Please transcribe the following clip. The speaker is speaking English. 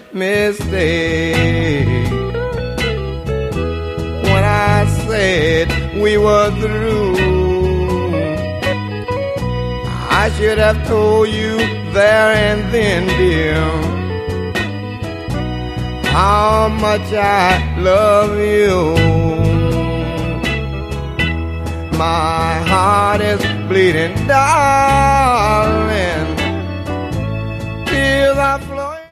mistake when I said we were through. I should have told you there and then, dear, how much I love you. My heart is bleeding, darling.